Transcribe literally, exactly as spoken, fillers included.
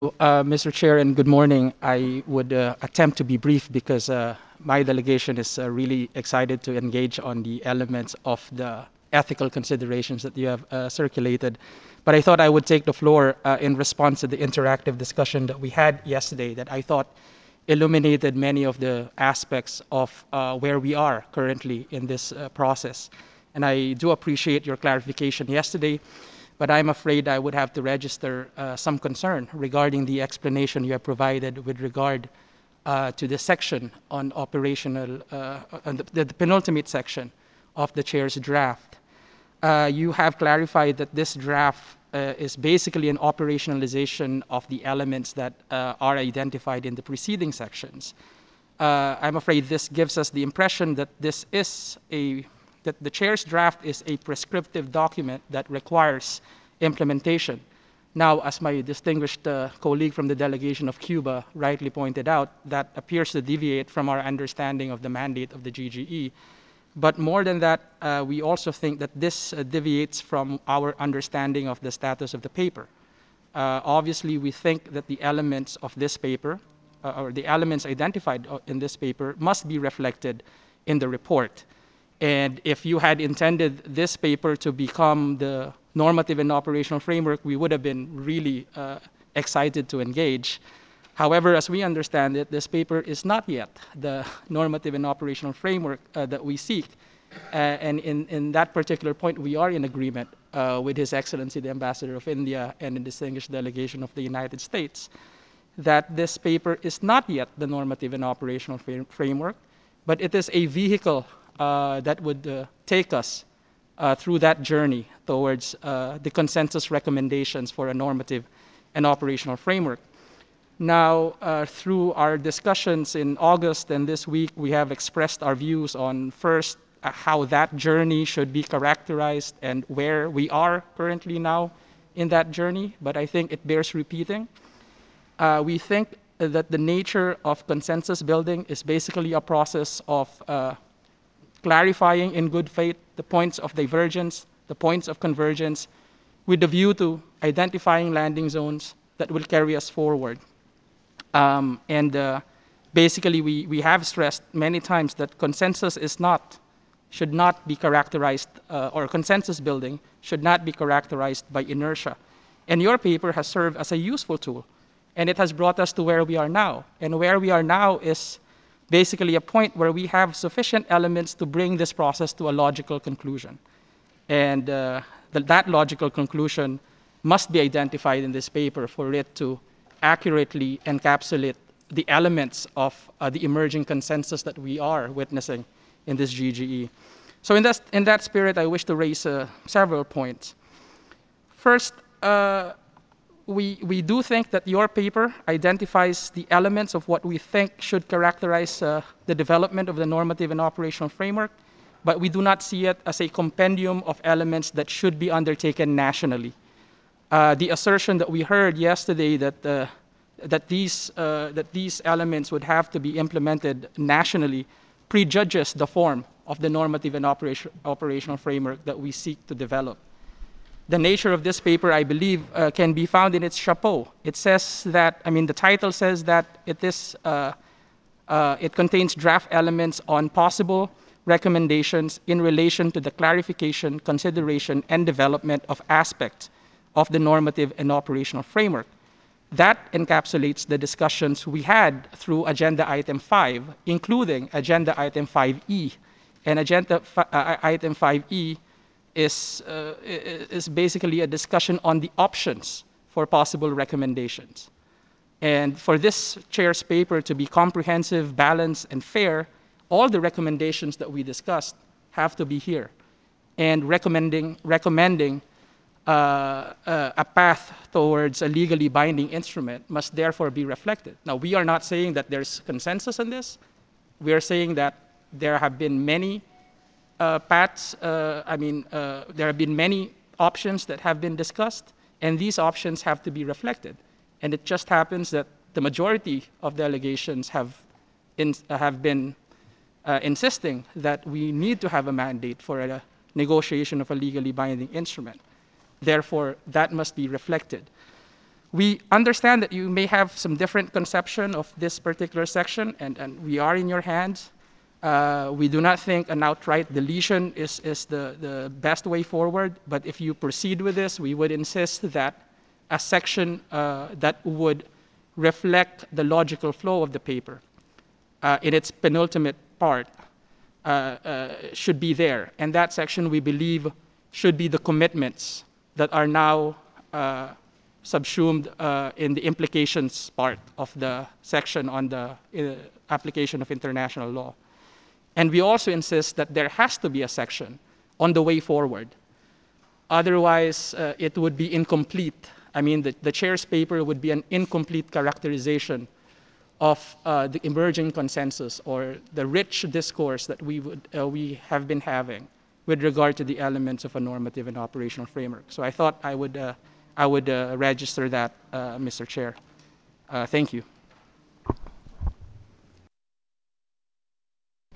Uh, Mister Chair, and good morning. I would uh, attempt to be brief because uh, my delegation is uh, really excited to engage on the elements of the ethical considerations that you have uh, circulated. But I thought I would take the floor uh, in response to the interactive discussion that we had yesterday that I thought illuminated many of the aspects of uh, where we are currently in this uh, process. And I do appreciate your clarification yesterday, but I'm afraid I would have to register uh, some concern regarding the explanation you have provided with regard uh, to the section on operational, uh, on the, the penultimate section of the chair's draft. Uh, you have clarified that this draft uh, is basically an operationalization of the elements that uh, are identified in the preceding sections. Uh, I'm afraid this gives us the impression that this is a that the chair's draft is a prescriptive document that requires implementation. Now, as my distinguished uh, colleague from the delegation of Cuba rightly pointed out, that appears to deviate from our understanding of the mandate of the G G E. But more than that, uh, we also think that this uh, deviates from our understanding of the status of the paper. Uh, obviously, we think that the elements of this paper, uh, or the elements identified uh, in this paper, must be reflected in the report. And if you had intended this paper to become the normative and operational framework, we would have been really uh, excited to engage. However, as we understand it, this paper is not yet the normative and operational framework uh, that we seek. Uh, and in, in that particular point, we are in agreement uh, with His Excellency the Ambassador of India and the distinguished delegation of the United States that this paper is not yet the normative and operational fra- framework, but it is a vehicle uh, that would uh, take us uh, through that journey towards uh, the consensus recommendations for a normative and operational framework. Now, uh, through our discussions in August and this week, we have expressed our views on first, uh, how that journey should be characterized and where we are currently now in that journey, but I think it bears repeating. Uh, we think that the nature of consensus building is basically a process of uh, clarifying in good faith the points of divergence, the points of convergence, with a view to identifying landing zones that will carry us forward. Um, and uh, basically, we, we have stressed many times that consensus is not, should not be characterized, uh, or consensus building should not be characterized by inertia. And your paper has served as a useful tool, and it has brought us to where we are now. And where we are now is basically a point where we have sufficient elements to bring this process to a logical conclusion. And uh, th- that logical conclusion must be identified in this paper for it to accurately encapsulate the elements of uh, the emerging consensus that we are witnessing in this G G E. So in that, in that spirit, I wish to raise uh, several points. First, uh, we, we do think that your paper identifies the elements of what we think should characterize uh, the development of the normative and operational framework, but we do not see it as a compendium of elements that should be undertaken nationally. Uh, the assertion that we heard yesterday that, uh, that, these, uh, that these elements would have to be implemented nationally prejudges the form of the normative and operation, operational framework that we seek to develop. The nature of this paper, I believe, uh, can be found in its chapeau. It says that, I mean, the title says that it is, uh, uh, it contains draft elements on possible recommendations in relation to the clarification, consideration, and development of aspects of the normative and operational framework. That encapsulates the discussions we had through Agenda Item five, including Agenda Item five E. And Agenda fi- uh, Item five E is, uh, is basically a discussion on the options for possible recommendations. And for this chair's paper to be comprehensive, balanced, and fair, all the recommendations that we discussed have to be here. And recommending, recommending uh, uh, a path towards a legally binding instrument must therefore be reflected. Now, we are not saying that there's consensus on this. We are saying that there have been many uh, paths, uh, I mean, uh, there have been many options that have been discussed, and these options have to be reflected. And it just happens that the majority of delegations have, in, uh, have been uh, insisting that we need to have a mandate for a negotiation of a legally binding instrument. Therefore, that must be reflected. We understand that you may have some different conception of this particular section, and, and we are in your hands. Uh, we do not think an outright deletion is, is the, the best way forward, but if you proceed with this, we would insist that a section uh, that would reflect the logical flow of the paper uh, in its penultimate part uh, uh, should be there. And that section, we believe, should be the commitments that are now uh, subsumed uh, in the implications part of the section on the uh, application of international law. And we also insist that there has to be a section on the way forward. Otherwise, uh, it would be incomplete. I mean, the, the chair's paper would be an incomplete characterization of uh, the emerging consensus or the rich discourse that we, would, uh, we have been having with regard to the elements of a normative and operational framework. So I thought I would, uh, I would uh, register that, uh, Mister Chair. Uh, thank you.